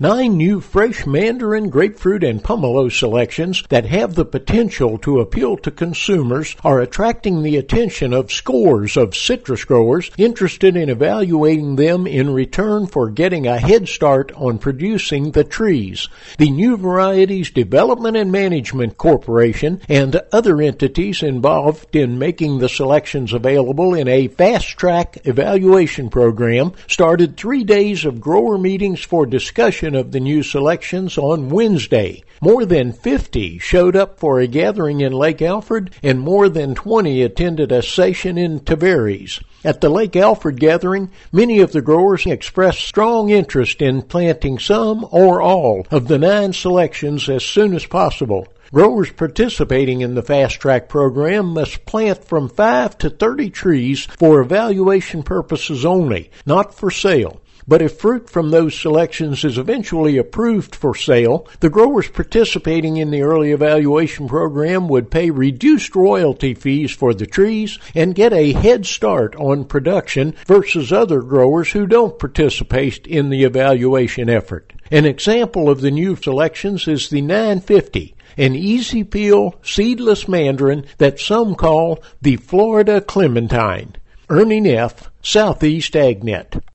9 new fresh mandarin, grapefruit, and pomelo selections that have the potential to appeal to consumers are attracting the attention of scores of citrus growers interested in evaluating them in return for getting a head start on producing the trees. The New Varieties Development and Management Corporation and other entities involved in making the selections available in a fast-track evaluation program started 3 days of grower meetings for discussion of the new selections on Wednesday. More than 50 showed up for a gathering in Lake Alfred, and more than 20 attended a session in Tavares. At the Lake Alfred gathering, many of the growers expressed strong interest in planting some or all of the 9 selections as soon as possible. Growers participating in the Fast Track program must plant from 5 to 30 trees for evaluation purposes only, not for sale. But if fruit from those selections is eventually approved for sale, the growers participating in the early evaluation program would pay reduced royalty fees for the trees and get a head start on production versus other growers who don't participate in the evaluation effort. An example of the new selections is the 950, an easy peel seedless mandarin that some call the Florida Clementine. Ernie Neff, Southeast AgNet.